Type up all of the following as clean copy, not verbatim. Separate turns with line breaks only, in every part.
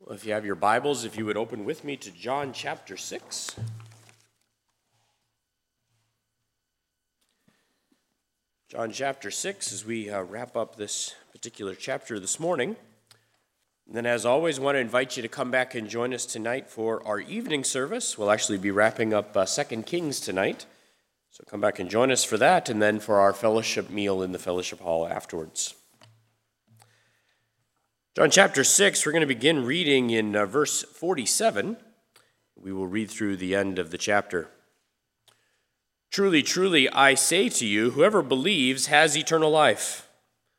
Well, if you have your Bibles, if you would open with me to John chapter 6. John chapter 6, as we wrap up this particular chapter this morning. And then, as always, I want to invite you to come back and join us tonight for our evening service. We'll actually be wrapping up 2 Kings tonight. So come back and join us for that, and then for our fellowship meal in the fellowship hall afterwards. John chapter 6, we're going to begin reading in verse 47. We will read through the end of the chapter. Truly, truly, I say to you, whoever believes has eternal life.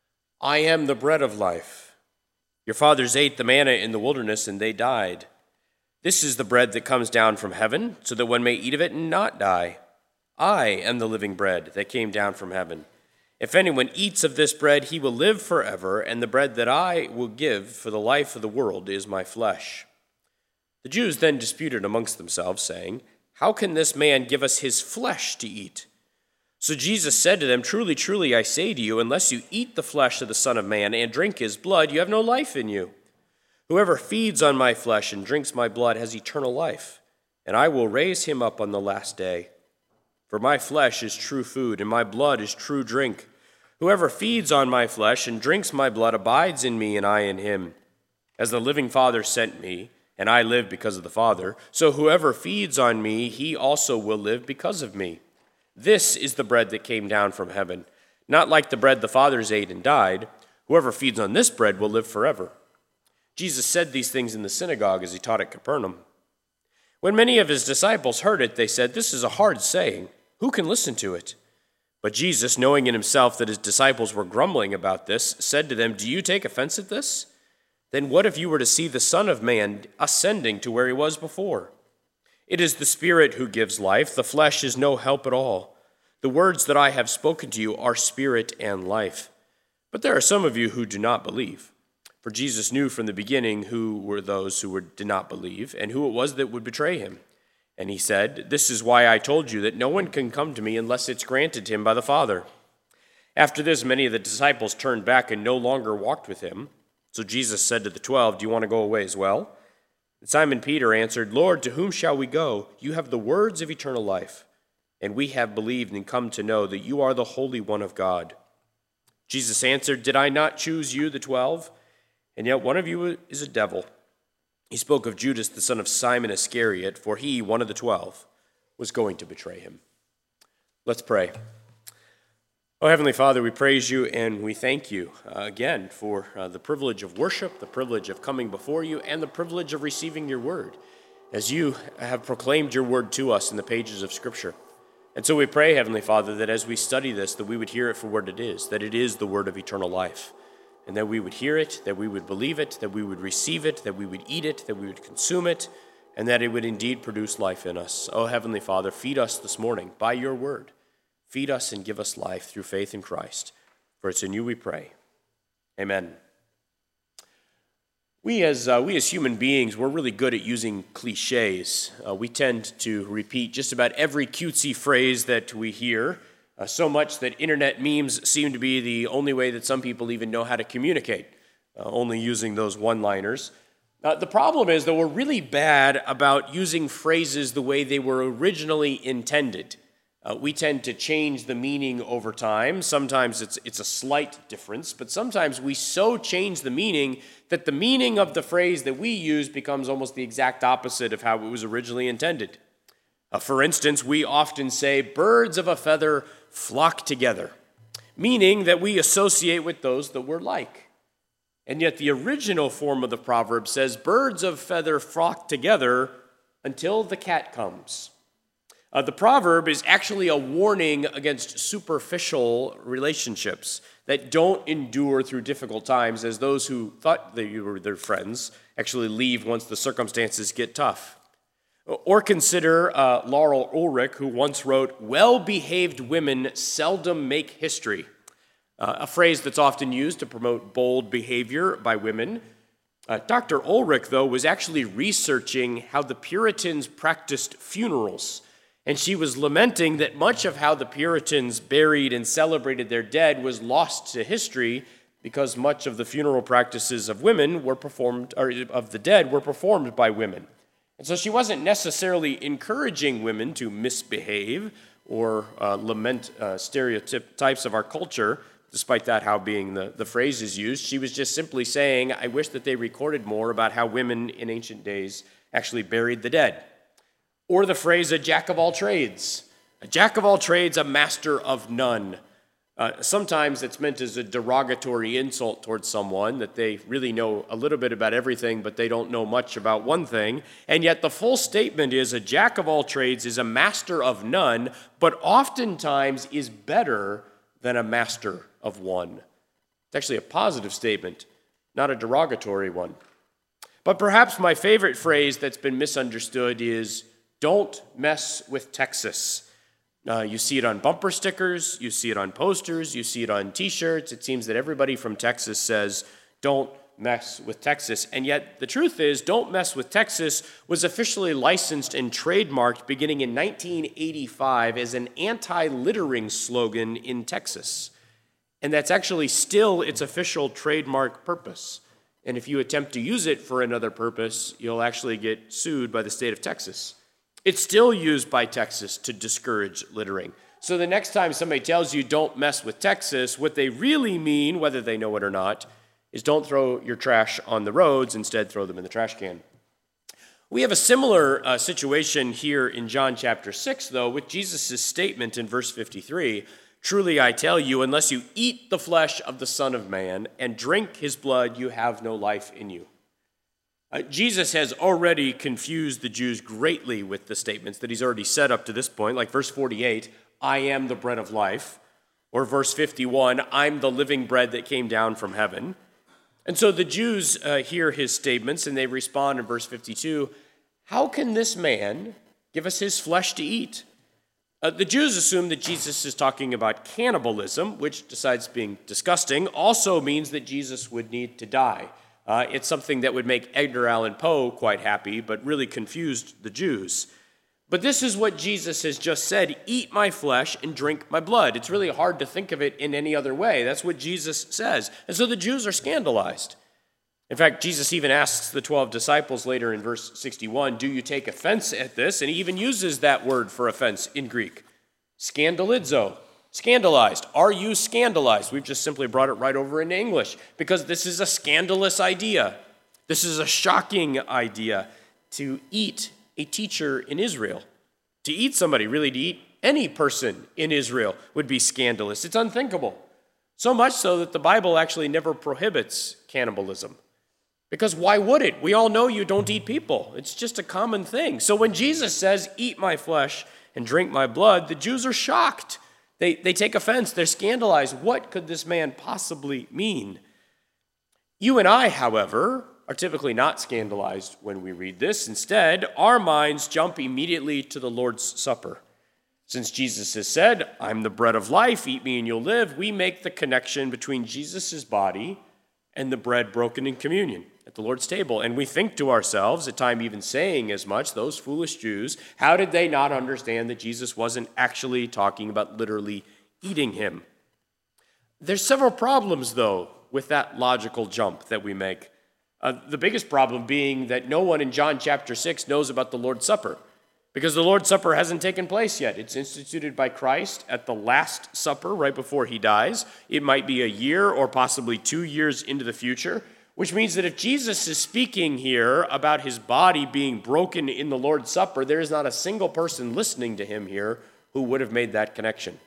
I am the bread of life. Your fathers ate the manna in the wilderness, and they died. This is the bread that comes down from heaven, so that one may eat of it and not die. I am the living bread that came down from heaven. If anyone eats of this bread, he will live forever, and the bread that I will give for the life of the world is my flesh. The Jews then disputed amongst themselves, saying, How can this man give us his flesh to eat? So Jesus said to them, Truly, truly, I say to you, unless you eat the flesh of the Son of Man and drink his blood, you have no life in you. Whoever feeds on my flesh and drinks my blood has eternal life, and I will raise him up on the last day. For my flesh is true food, and my blood is true drink. Whoever feeds on my flesh and drinks my blood abides in me, and I in him. As the living Father sent me, and I live because of the Father, so whoever feeds on me, he also will live because of me. This is the bread that came down from heaven, not like the bread the fathers ate and died. Whoever feeds on this bread will live forever. Jesus said these things in the synagogue as he taught at Capernaum. When many of his disciples heard it, they said, This is a hard saying. Who can listen to it? But Jesus, knowing in himself that his disciples were grumbling about this, said to them, Do you take offense at this? Then what if you were to see the Son of Man ascending to where he was before? It is the Spirit who gives life. The flesh is no help at all. The words that I have spoken to you are spirit and life. But there are some of you who do not believe. For Jesus knew from the beginning who were those who did not believe, and who it was that would betray him. And he said, This is why I told you that no one can come to me unless it's granted him by the Father. After this, many of the disciples turned back and no longer walked with him. So Jesus said to the 12, Do you want to go away as well? And Simon Peter answered, Lord, to whom shall we go? You have the words of eternal life, and we have believed and come to know that you are the Holy One of God. Jesus answered, Did I not choose you, the 12? And yet one of you is a devil. He spoke of Judas, the son of Simon Iscariot, for he, one of the 12, was going to betray him. Let's pray. Oh, Heavenly Father, we praise you and we thank you again for the privilege of worship, the privilege of coming before you, and the privilege of receiving your word, as you have proclaimed your word to us in the pages of Scripture. And so we pray, Heavenly Father, that as we study this, that we would hear it for what it is, that it is the word of eternal life. And that we would hear it, that we would believe it, that we would receive it, that we would eat it, that we would consume it, and that it would indeed produce life in us. Oh, Heavenly Father, feed us this morning by your word. Feed us and give us life through faith in Christ. For it's in you we pray. Amen. We as human beings, we're really good at using cliches. We tend to repeat just about every cutesy phrase that we hear. So much that internet memes seem to be the only way that some people even know how to communicate, only using those one-liners. The problem is that we're really bad about using phrases the way they were originally intended. We tend to change the meaning over time. Sometimes it's a slight difference, but sometimes we so change the meaning that the meaning of the phrase that we use becomes almost the exact opposite of how it was originally intended. For instance, we often say, birds of a feather flock together, meaning that we associate with those that we're like. And yet the original form of the proverb says, birds of feather flock together until the cat comes. The proverb is actually a warning against superficial relationships that don't endure through difficult times, as those who thought that you were their friends actually leave once the circumstances get tough. Or consider Laurel Ulrich, who once wrote, well-behaved women seldom make history, a phrase that's often used to promote bold behavior by women. Dr. Ulrich, though, was actually researching how the Puritans practiced funerals, and she was lamenting that much of how the Puritans buried and celebrated their dead was lost to history because much of the funeral practices of women were performed, or of the dead were performed by women. And so she wasn't necessarily encouraging women to misbehave or lament stereotypes of our culture, despite that how being the phrase is used. She was just simply saying, I wish that they recorded more about how women in ancient days actually buried the dead. Or the phrase, a jack of all trades. A jack of all trades, a master of none. Sometimes it's meant as a derogatory insult towards someone, that they really know a little bit about everything, but they don't know much about one thing. And yet the full statement is a jack of all trades is a master of none, but oftentimes is better than a master of one. It's actually a positive statement, not a derogatory one. But perhaps my favorite phrase that's been misunderstood is, don't mess with Texas. You see it on bumper stickers, you see it on posters, you see it on t-shirts. It seems that everybody from Texas says, don't mess with Texas. And yet the truth is, don't mess with Texas was officially licensed and trademarked beginning in 1985 as an anti-littering slogan in Texas. And that's actually still its official trademark purpose. And if you attempt to use it for another purpose, you'll actually get sued by the state of Texas. It's still used by Texas to discourage littering. So the next time somebody tells you don't mess with Texas, what they really mean, whether they know it or not, is don't throw your trash on the roads, instead throw them in the trash can. We have a similar situation here in John chapter 6, though, with Jesus' statement in verse 53, truly I tell you, unless you eat the flesh of the Son of Man and drink his blood, you have no life in you. Jesus has already confused the Jews greatly with the statements that he's already said up to this point, like verse 48, I am the bread of life, or verse 51, I'm the living bread that came down from heaven. And so the Jews hear his statements and they respond in verse 52, how can this man give us his flesh to eat? The Jews assume that Jesus is talking about cannibalism, which, besides being disgusting, also means that Jesus would need to die. It's something that would make Edgar Allan Poe quite happy, but really confused the Jews. But this is what Jesus has just said, eat my flesh and drink my blood. It's really hard to think of it in any other way. That's what Jesus says. And so the Jews are scandalized. In fact, Jesus even asks the 12 disciples later in verse 61, do you take offense at this? And he even uses that word for offense in Greek, scandalizo. Scandalized. Are you scandalized? We've just simply brought it right over into English because this is a scandalous idea. This is a shocking idea to eat a teacher in Israel. To eat somebody, really to eat any person in Israel would be scandalous. It's unthinkable. So much so that the Bible actually never prohibits cannibalism. Because why would it? We all know you don't eat people. It's just a common thing. So when Jesus says, eat my flesh and drink my blood, the Jews are shocked. They take offense. They're scandalized. What could this man possibly mean? You and I, however, are typically not scandalized when we read this. Instead, our minds jump immediately to the Lord's Supper. Since Jesus has said, I'm the bread of life, eat me and you'll live, we make the connection between Jesus' body and the bread broken in communion at the Lord's table. And we think to ourselves, at times even saying as much, those foolish Jews, how did they not understand that Jesus wasn't actually talking about literally eating him? There's several problems, though, with that logical jump that we make. The biggest problem being that no one in John chapter 6 knows about the Lord's Supper, because the Lord's Supper hasn't taken place yet. It's instituted by Christ at the Last Supper right before he dies. It might be a year or possibly 2 years into the future, which means that if Jesus is speaking here about his body being broken in the Lord's Supper, there is not a single person listening to him here who would have made that connection.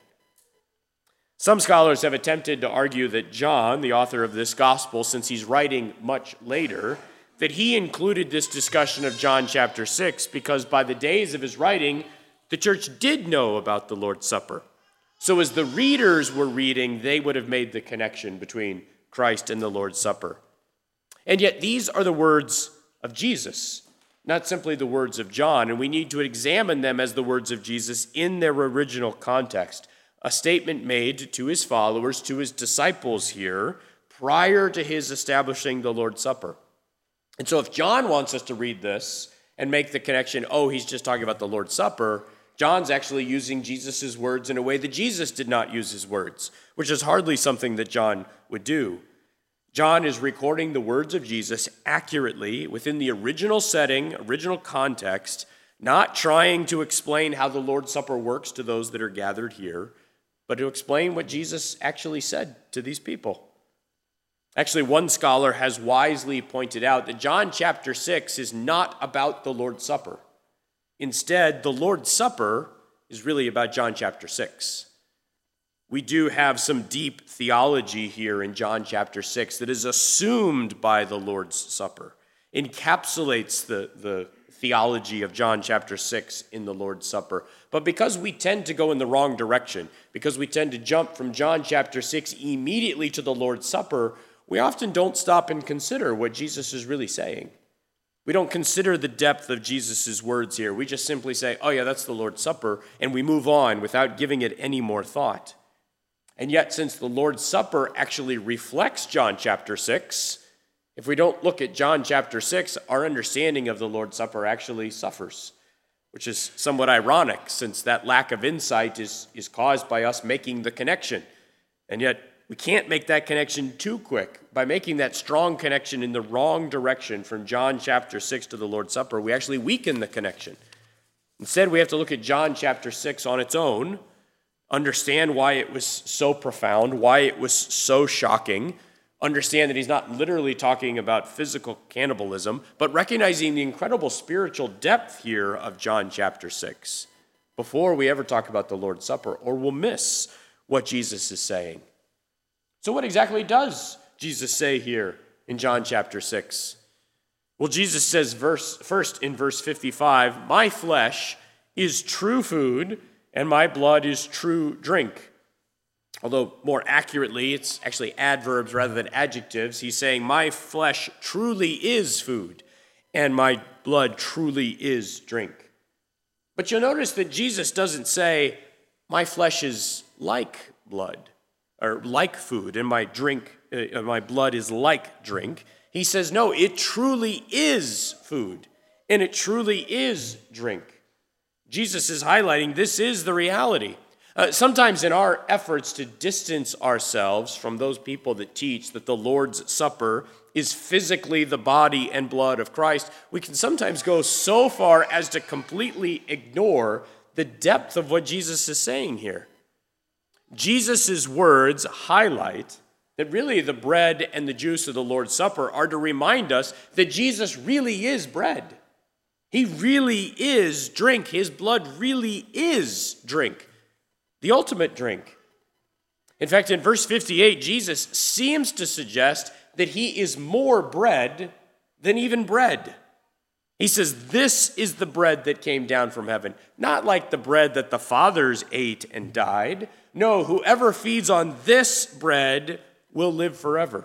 Some scholars have attempted to argue that John, the author of this gospel, since he's writing much later, that he included this discussion of John chapter 6 because by the days of his writing, the church did know about the Lord's Supper. So as the readers were reading, they would have made the connection between Christ and the Lord's Supper. And yet these are the words of Jesus, not simply the words of John, and we need to examine them as the words of Jesus in their original context, a statement made to his followers, to his disciples here, prior to his establishing the Lord's Supper. And so if John wants us to read this and make the connection, oh, he's just talking about the Lord's Supper, John's actually using Jesus' words in a way that Jesus did not use his words, which is hardly something that John would do. John is recording the words of Jesus accurately within the original setting, original context, not trying to explain how the Lord's Supper works to those that are gathered here, but to explain what Jesus actually said to these people. Actually, one scholar has wisely pointed out that John chapter 6 is not about the Lord's Supper. Instead, the Lord's Supper is really about John chapter 6. We do have some deep theology here in John chapter 6 that is assumed by the Lord's Supper, encapsulates the theology of John chapter 6 in the Lord's Supper. But because we tend to go in the wrong direction, because we tend to jump from John chapter 6 immediately to the Lord's Supper, we often don't stop and consider what Jesus is really saying. We don't consider the depth of Jesus' words here. We just simply say, oh yeah, that's the Lord's Supper, and we move on without giving it any more thought. And yet, since the Lord's Supper actually reflects John chapter 6, if we don't look at John chapter 6, our understanding of the Lord's Supper actually suffers, which is somewhat ironic, since that lack of insight is caused by us making the connection. And yet, we can't make that connection too quick. By making that strong connection in the wrong direction from John chapter 6 to the Lord's Supper, we actually weaken the connection. Instead, we have to look at John chapter 6 on its own, understand why it was so profound, why it was so shocking, understand that he's not literally talking about physical cannibalism, but recognizing the incredible spiritual depth here of John chapter 6 before we ever talk about the Lord's Supper, or we'll miss what Jesus is saying. So what exactly does Jesus say here in John chapter 6? Well, Jesus says first in verse 55, "My flesh is true food, and my blood is true drink." Although more accurately, it's actually adverbs rather than adjectives. He's saying, my flesh truly is food, and my blood truly is drink. But you'll notice that Jesus doesn't say, my flesh is like blood, or like food, and my blood is like drink. He says, no, it truly is food, and it truly is drink. Jesus is highlighting this is the reality. Sometimes in our efforts to distance ourselves from those people that teach that the Lord's Supper is physically the body and blood of Christ, we can sometimes go so far as to completely ignore the depth of what Jesus is saying here. Jesus' words highlight that really the bread and the juice of the Lord's Supper are to remind us that Jesus really is bread. He really is drink. His blood really is drink, the ultimate drink. In fact, in verse 58, Jesus seems to suggest that he is more bread than even bread. He says, this is the bread that came down from heaven. Not like the bread that the fathers ate and died. No, whoever feeds on this bread will live forever.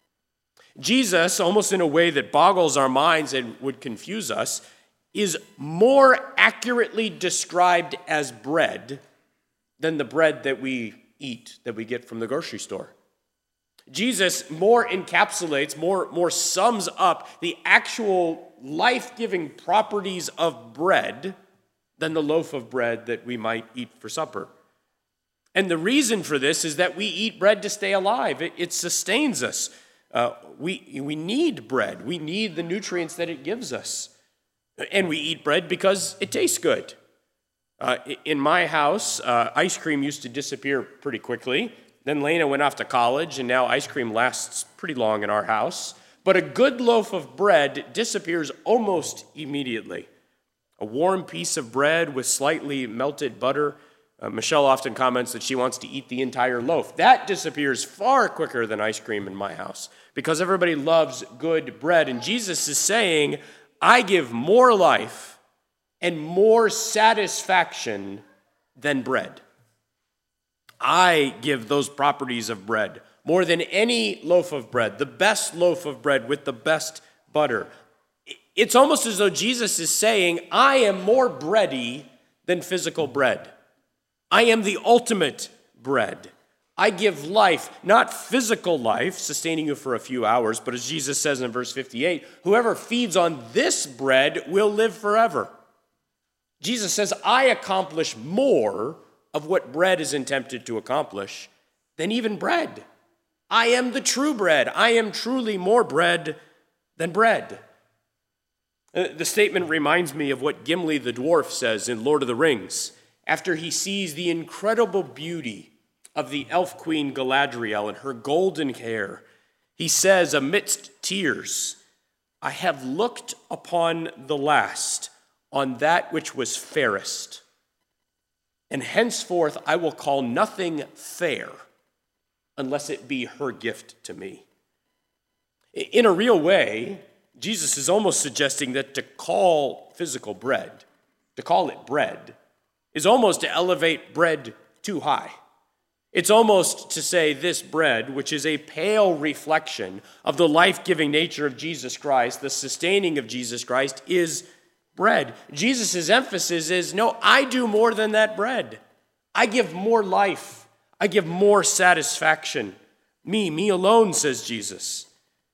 Jesus, almost in a way that boggles our minds and would confuse us, is more accurately described as bread than the bread that we eat, that we get from the grocery store. Jesus more encapsulates, more sums up the actual life-giving properties of bread than the loaf of bread that we might eat for supper. And the reason for this is that we eat bread to stay alive. It sustains us. We need bread. We need the nutrients that it gives us. And we eat bread because it tastes good. In my house, ice cream used to disappear pretty quickly. Then Lena went off to college, and now ice cream lasts pretty long in our house. But a good loaf of bread disappears almost immediately. A warm piece of bread with slightly melted butter. Michelle often comments that she wants to eat the entire loaf. That disappears far quicker than ice cream in my house because everybody loves good bread. And Jesus is saying, I give more life and more satisfaction than bread. I give those properties of bread more than any loaf of bread, the best loaf of bread with the best butter. It's almost as though Jesus is saying, I am more bready than physical bread. I am the ultimate bread. I give life, not physical life, sustaining you for a few hours, but as Jesus says in verse 58, whoever feeds on this bread will live forever. Jesus says, I accomplish more of what bread is intended to accomplish than even bread. I am the true bread. I am truly more bread than bread. The statement reminds me of what Gimli the dwarf says in Lord of the Rings after he sees the incredible beauty of the elf queen Galadriel and her golden hair. He says amidst tears, I have looked upon the last, on that which was fairest, and henceforth I will call nothing fair unless it be her gift to me. In a real way, Jesus is almost suggesting that to call physical bread, to call it bread, is almost to elevate bread too high. It's almost to say this bread, which is a pale reflection of the life-giving nature of Jesus Christ, the sustaining of Jesus Christ, is bread. Jesus' emphasis is, no, I do more than that bread. I give more life. I give more satisfaction. Me alone, says Jesus.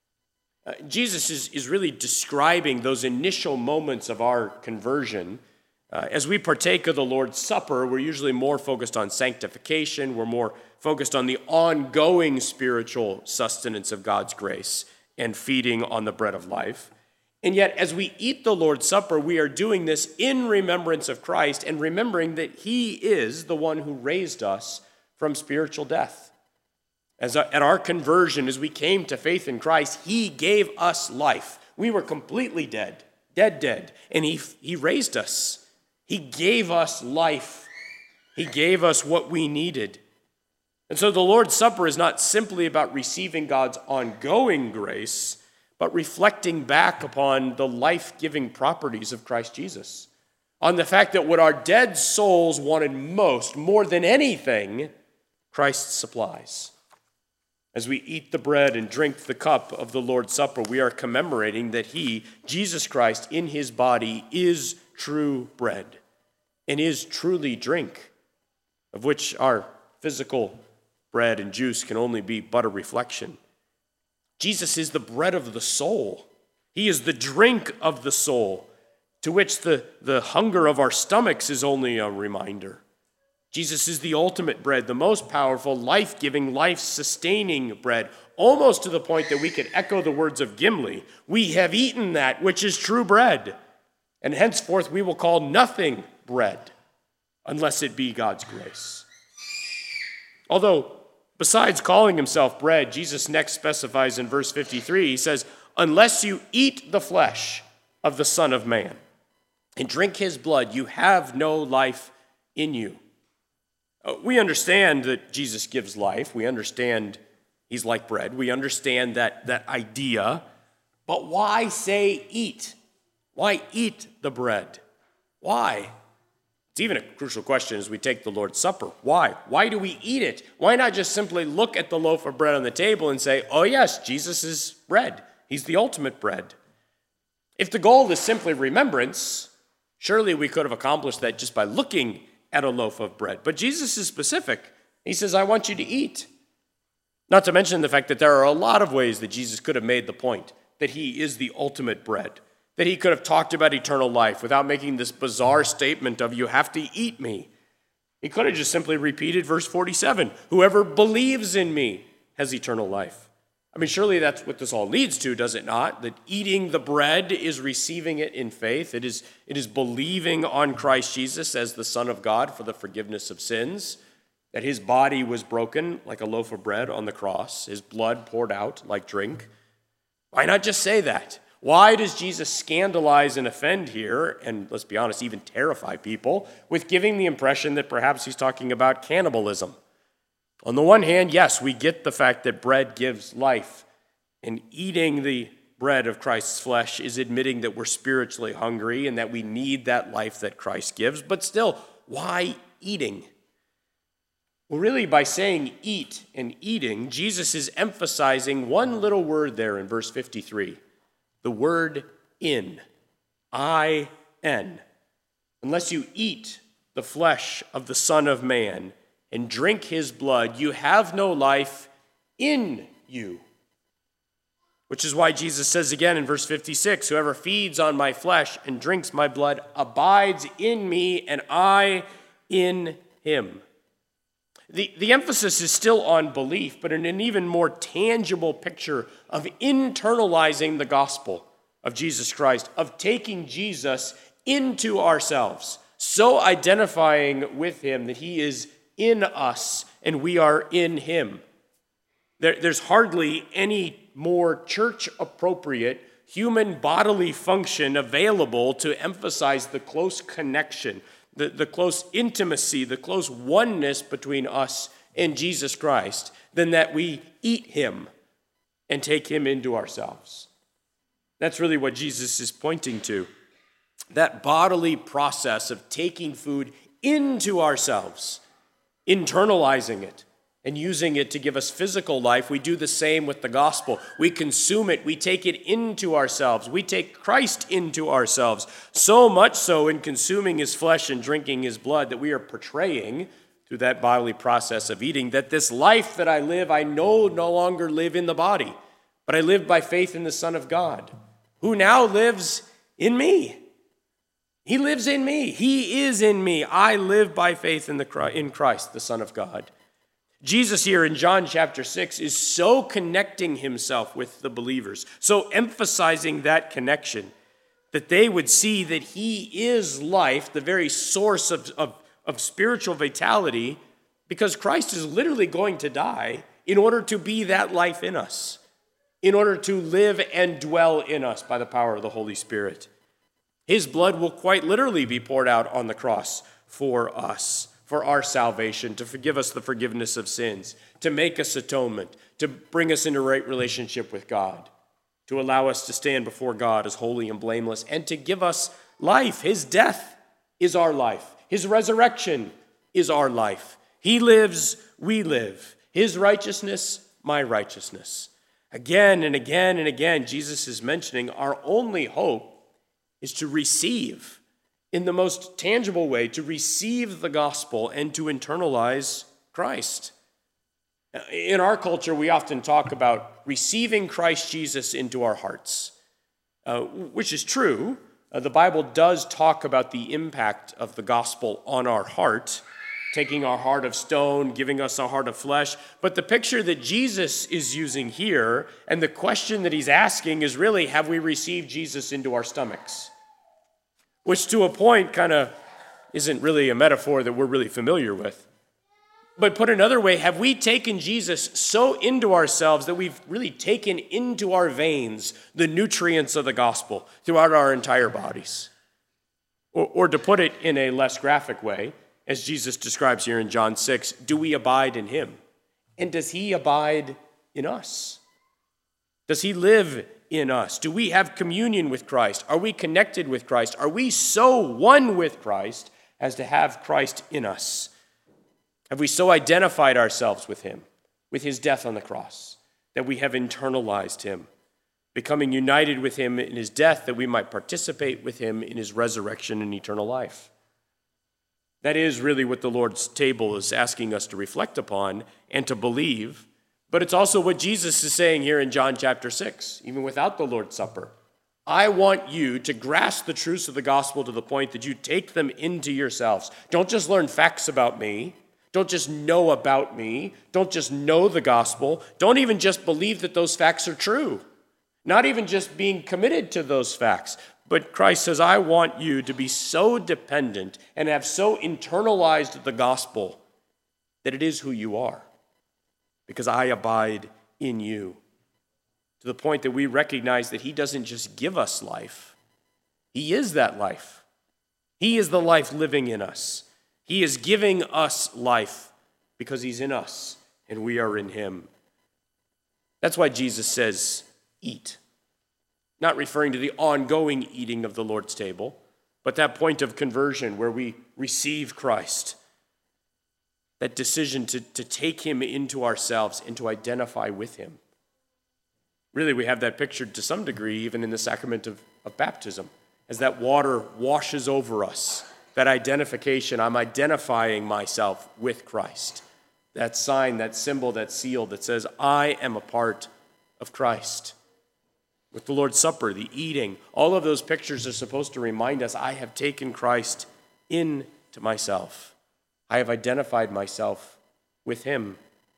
Jesus is really describing those initial moments of our conversion. As we partake of the Lord's Supper, we're usually more focused on sanctification. We're more focused on the ongoing spiritual sustenance of God's grace and feeding on the bread of life. And yet, as we eat the Lord's Supper, we are doing this in remembrance of Christ and remembering that he is the one who raised us from spiritual death. At our conversion, as we came to faith in Christ, he gave us life. We were completely dead, and he raised us. He gave us life. He gave us what we needed. And so the Lord's Supper is not simply about receiving God's ongoing grace, but reflecting back upon the life-giving properties of Christ Jesus, on the fact that what our dead souls wanted most, more than anything, Christ supplies. As we eat the bread and drink the cup of the Lord's Supper, we are commemorating that he, Jesus Christ, in his body, is true bread and is truly drink, of which our physical bread and juice can only be but a reflection. Jesus is the bread of the soul. He is the drink of the soul, to which the hunger of our stomachs is only a reminder. Jesus is the ultimate bread, the most powerful, life-giving, life-sustaining bread, almost to the point that we could echo the words of Gimli. We have eaten that which is true bread, and henceforth we will call nothing bread unless it be God's grace. Although, besides calling himself bread, Jesus next specifies in verse 53, he says, unless you eat the flesh of the Son of Man and drink his blood, you have no life in you. We understand that Jesus gives life. We understand he's like bread. We understand that idea. But why say eat? Why eat the bread? Why? It's even a crucial question as we take the Lord's Supper. Why? Why do we eat it? Why not just simply look at the loaf of bread on the table and say, oh yes, Jesus is bread. He's the ultimate bread. If the goal is simply remembrance, surely we could have accomplished that just by looking at a loaf of bread. But Jesus is specific. He says, I want you to eat. Not to mention the fact that there are a lot of ways that Jesus could have made the point that he is the ultimate bread, that he could have talked about eternal life without making this bizarre statement of, you have to eat me. He could have just simply repeated verse 47, whoever believes in me has eternal life. I mean, surely that's what this all leads to, does it not? That eating the bread is receiving it in faith. It is believing on Christ Jesus as the Son of God for the forgiveness of sins, that his body was broken like a loaf of bread on the cross, his blood poured out like drink. Why not just say that? Why does Jesus scandalize and offend here, and let's be honest, even terrify people, with giving the impression that perhaps he's talking about cannibalism? On the one hand, yes, we get the fact that bread gives life, and eating the bread of Christ's flesh is admitting that we're spiritually hungry and that we need that life that Christ gives. But still, why eating? Well, really, by saying eat and eating, Jesus is emphasizing one little word there in verse 53, the word in, I-N. Unless you eat the flesh of the Son of Man and drink his blood, you have no life in you. Which is why Jesus says again in verse 56, whoever feeds on my flesh and drinks my blood abides in me and I in him. The emphasis is still on belief, but in an even more tangible picture of internalizing the gospel of Jesus Christ, of taking Jesus into ourselves, so identifying with him that he is in us and we are in him. There's hardly any more church-appropriate human bodily function available to emphasize the close connection, the close intimacy, the close oneness between us and Jesus Christ than that we eat him and take him into ourselves. That's really what Jesus is pointing to. That bodily process of taking food into ourselves, internalizing it, and using it to give us physical life. We do the same with the gospel. We consume it. We take it into ourselves. We take Christ into ourselves. So much so in consuming his flesh and drinking his blood that we are portraying through that bodily process of eating that this life that I live, I no longer live in the body, but I live by faith in the Son of God, who now lives in me. He lives in me. He is in me. I live by faith in Christ, the Son of God. Jesus here in John chapter 6 is so connecting himself with the believers, so emphasizing that connection, that they would see that he is life, the very source of spiritual vitality, because Christ is literally going to die in order to be that life in us, in order to live and dwell in us by the power of the Holy Spirit. His blood will quite literally be poured out on the cross for us, for our salvation, to forgive us the forgiveness of sins, to make us atonement, to bring us into right relationship with God, to allow us to stand before God as holy and blameless, and to give us life. His death is our life. His resurrection is our life. He lives, we live. His righteousness, my righteousness. Again and again and again, Jesus is mentioning our only hope is to receive, in the most tangible way, to receive the gospel and to internalize Christ. In our culture, we often talk about receiving Christ Jesus into our hearts, which is true. The Bible does talk about the impact of the gospel on our heart, taking our heart of stone, giving us a heart of flesh. But the picture that Jesus is using here, and the question that he's asking is really, have we received Jesus into our stomachs? Which to a point kind of isn't really a metaphor that we're really familiar with. But put another way, have we taken Jesus so into ourselves that we've really taken into our veins the nutrients of the gospel throughout our entire bodies? Or to put it in a less graphic way, as Jesus describes here in John 6, do we abide in him? And does he abide in us? Does he live in us? Do we have communion with Christ? Are we connected with Christ? Are we so one with Christ as to have Christ in us? Have we so identified ourselves with him, with his death on the cross, that we have internalized him, becoming united with him in his death that we might participate with him in his resurrection and eternal life? That is really what the Lord's table is asking us to reflect upon and to believe. But it's also what Jesus is saying here in John chapter 6, even without the Lord's Supper. I want you to grasp the truths of the gospel to the point that you take them into yourselves. Don't just learn facts about me. Don't just know about me. Don't just know the gospel. Don't even just believe that those facts are true. Not even just being committed to those facts. But Christ says, I want you to be so dependent and have so internalized the gospel that it is who you are, because I abide in you. To the point that we recognize that he doesn't just give us life. He is that life. He is the life living in us. He is giving us life because he's in us and we are in him. That's why Jesus says, eat. Not referring to the ongoing eating of the Lord's table, but that point of conversion where we receive Christ. That decision to take him into ourselves and to identify with him. Really, we have that pictured to some degree even in the sacrament of baptism. As that water washes over us, that identification, I'm identifying myself with Christ. That sign, that symbol, that seal that says, I am a part of Christ. With the Lord's Supper, the eating, all of those pictures are supposed to remind us, I have taken Christ into myself. I have identified myself with him.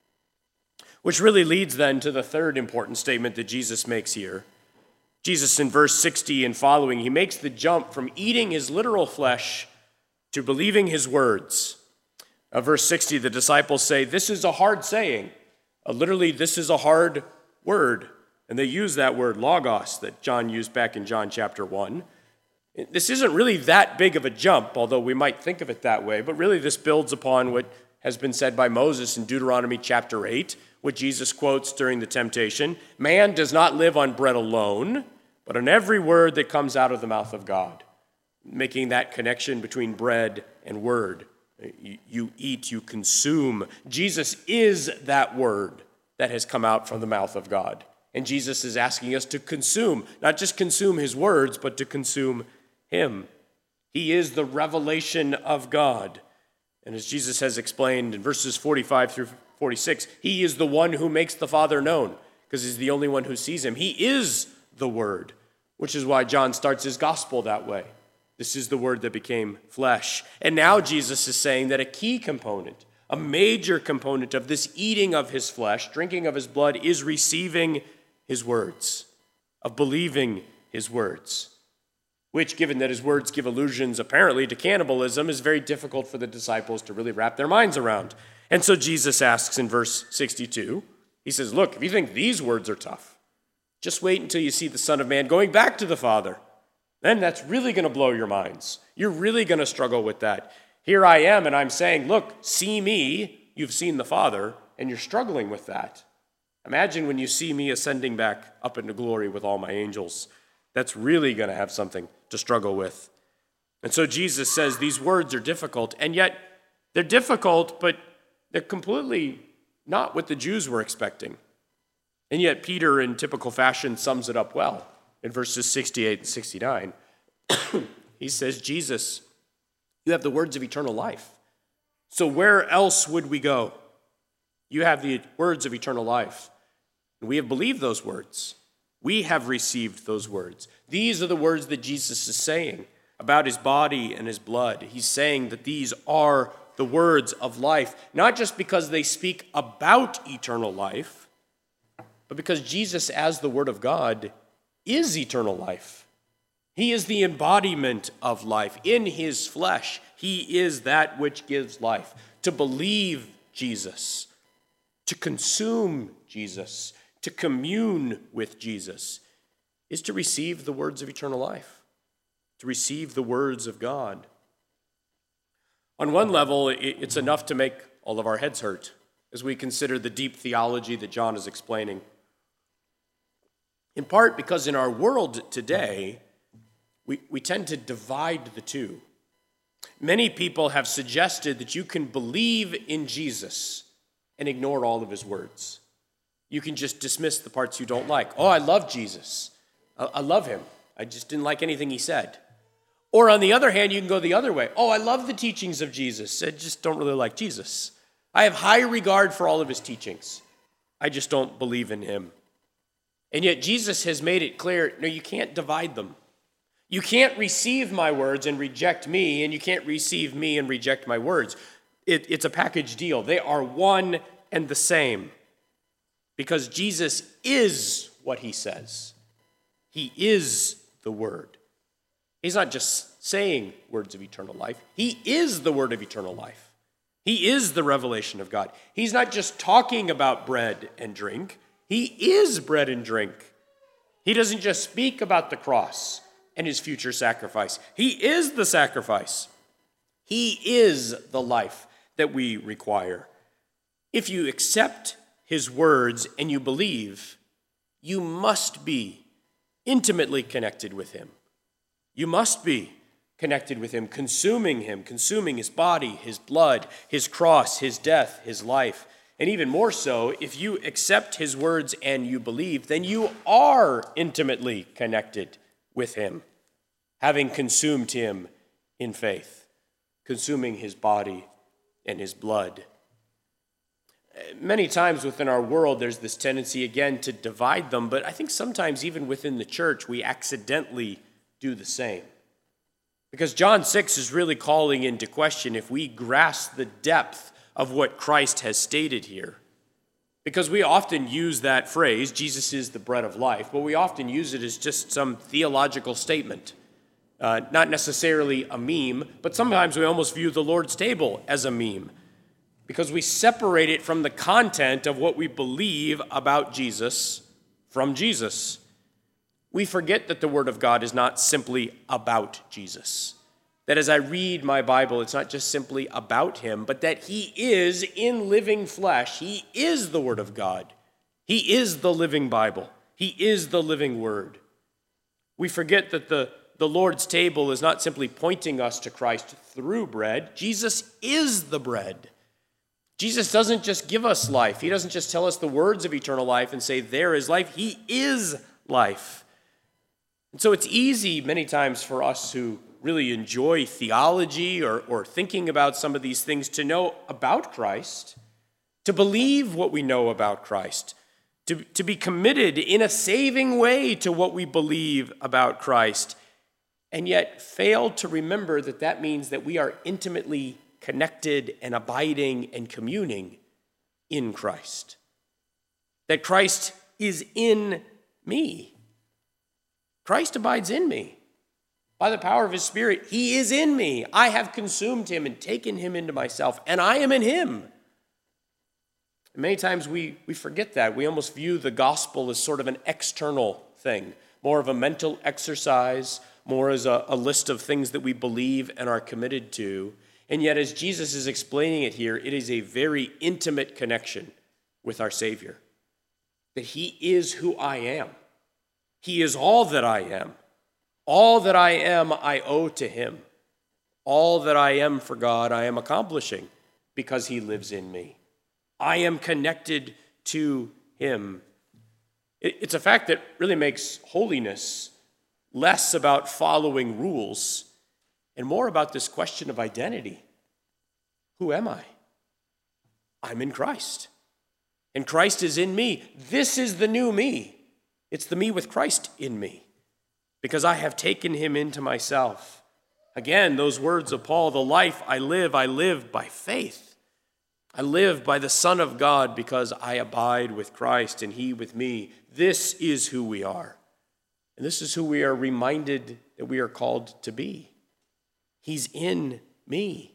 Which really leads then to the third important statement that Jesus makes here. Jesus in verse 60 and following, he makes the jump from eating his literal flesh to believing his words. Verse 60, the disciples say, this is a hard saying. Literally, this is a hard word. And they use that word, logos, that John used back in John chapter 1. This isn't really that big of a jump, although we might think of it that way. But really, this builds upon what has been said by Moses in Deuteronomy chapter 8, what Jesus quotes during the temptation. Man does not live on bread alone, but on every word that comes out of the mouth of God. Making that connection between bread and word. You eat, you consume. Jesus is that word that has come out from the mouth of God. And Jesus is asking us to consume, not just consume his words, but to consume him. He is the revelation of God. And as Jesus has explained in verses 45 through 46, he is the one who makes the Father known, because he's the only one who sees him. He is the Word, which is why John starts his gospel that way. This is the Word that became flesh. And now Jesus is saying that a key component, a major component of this eating of his flesh, drinking of his blood, is receiving his words, of believing his words, which, given that his words give allusions apparently to cannibalism, is very difficult for the disciples to really wrap their minds around. And so Jesus asks in verse 62, he says, look, if you think these words are tough, just wait until you see the Son of Man going back to the Father. Then that's really going to blow your minds. You're really going to struggle with that. Here I am, and I'm saying, look, see me, you've seen the Father, and you're struggling with that. Imagine when you see me ascending back up into glory with all my angels. That's really going to have something to struggle with. And so Jesus says these words are difficult, and yet they're difficult, but they're completely not what the Jews were expecting. And yet Peter, in typical fashion, sums it up well in verses 68 and 69. He says, Jesus, you have the words of eternal life. So where else would we go? You have the words of eternal life. And we have believed those words. We have received those words. These are the words that Jesus is saying about his body and his blood. He's saying that these are the words of life, not just because they speak about eternal life, but because Jesus, as the Word of God, is eternal life. He is the embodiment of life. In his flesh, he is that which gives life. To believe Jesus, to consume Jesus, to commune with Jesus, is to receive the words of eternal life, to receive the words of God. On one level, it's enough to make all of our heads hurt as we consider the deep theology that John is explaining. In part because in our world today, we tend to divide the two. Many people have suggested that you can believe in Jesus and ignore all of his words. You can just dismiss the parts you don't like. Oh, I love Jesus. I love him. I just didn't like anything he said. Or on the other hand, you can go the other way. Oh, I love the teachings of Jesus. I just don't really like Jesus. I have high regard for all of his teachings. I just don't believe in him. And yet Jesus has made it clear, no, you can't divide them. You can't receive my words and reject me, and you can't receive me and reject my words. It's a package deal. They are one and the same. Because Jesus is what he says. He is the Word. He's not just saying words of eternal life. He is the word of eternal life. He is the revelation of God. He's not just talking about bread and drink. He is bread and drink. He doesn't just speak about the cross and his future sacrifice. He is the sacrifice. He is the life that we require. If you accept his words and you believe, you must be intimately connected with him. You must be connected with him, consuming his body, his blood, his cross, his death, his life. And even more so, if you accept his words and you believe, then you are intimately connected with him, having consumed him in faith, consuming his body and his blood. Many times within our world, there's this tendency, again, to divide them, but I think sometimes even within the church, we accidentally do the same. Because John 6 is really calling into question if we grasp the depth of what Christ has stated here. Because we often use that phrase, Jesus is the bread of life, but we often use it as just some theological statement. Not necessarily a meme, but sometimes we almost view the Lord's table as a meme because we separate it from the content of what we believe about Jesus from Jesus. We forget that the Word of God is not simply about Jesus. That as I read my Bible, it's not just simply about him, but that he is in living flesh. He is the Word of God. He is the living Bible. He is the living Word. We forget that the Lord's table is not simply pointing us to Christ through bread. Jesus is the bread. Jesus doesn't just give us life. He doesn't just tell us the words of eternal life and say, there is life. He is life. And so it's easy many times for us who really enjoy theology or thinking about some of these things to know about Christ, to believe what we know about Christ, to be committed in a saving way to what we believe about Christ, and yet fail to remember that that means that we are intimately connected and abiding and communing in Christ. That Christ is in me. Christ abides in me. By the power of his Spirit, he is in me. I have consumed him and taken him into myself, and I am in him. And many times we forget that. We almost view the gospel as sort of an external thing, more of a mental exercise, more as a list of things that we believe and are committed to. And yet, as Jesus is explaining it here, it is a very intimate connection with our Savior. That he is who I am. He is all that I am. All that I am, I owe to him. All that I am for God, I am accomplishing because he lives in me. I am connected to him. It's a fact that really makes holiness less about following rules and more about this question of identity. Who am I? I'm in Christ. And Christ is in me. This is the new me. It's the me with Christ in me. Because I have taken him into myself. Again, those words of Paul, the life I live by faith. I live by the Son of God because I abide with Christ and he with me. This is who we are. And this is who we are reminded that we are called to be. He's in me.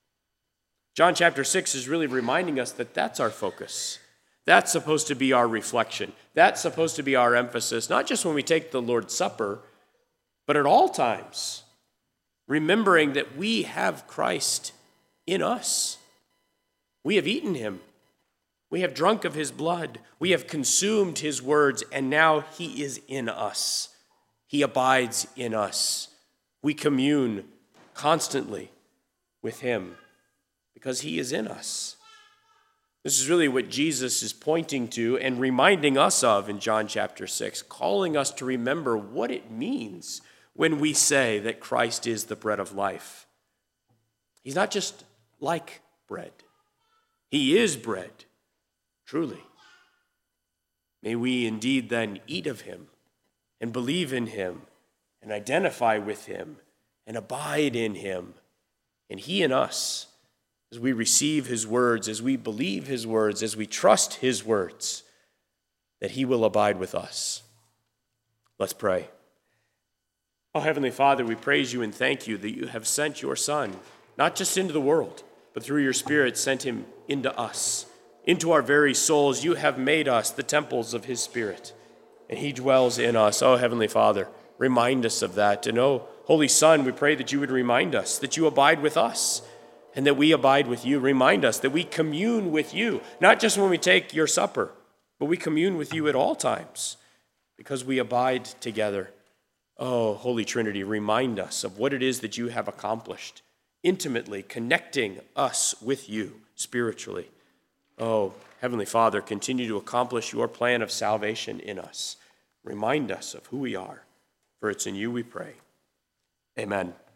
John chapter 6 is really reminding us that that's our focus. That's supposed to be our reflection. That's supposed to be our emphasis, not just when we take the Lord's Supper, but at all times, remembering that we have Christ in us. We have eaten him. We have drunk of his blood. We have consumed his words, and now he is in us. He abides in us. We commune constantly with him because he is in us. This is really what Jesus is pointing to and reminding us of in John chapter 6, calling us to remember what it means when we say that Christ is the bread of life. He's not just like bread. He is bread, truly. May we indeed then eat of him and believe in him and identify with him and abide in him and he in us as we receive his words, as we believe his words, as we trust his words, that he will abide with us. Let's pray. Oh, Heavenly Father, we praise you and thank you that you have sent your Son, not just into the world, but through your Spirit sent him into us, into our very souls. You have made us the temples of his Spirit, and he dwells in us. Oh, Heavenly Father, remind us of that. And oh, Holy Son, we pray that you would remind us that you abide with us and that we abide with you. Remind us that we commune with you, not just when we take your supper, but we commune with you at all times because we abide together. Oh, Holy Trinity, remind us of what it is that you have accomplished, intimately connecting us with you spiritually. Oh, Heavenly Father, continue to accomplish your plan of salvation in us. Remind us of who we are, for it's in you we pray. Amen.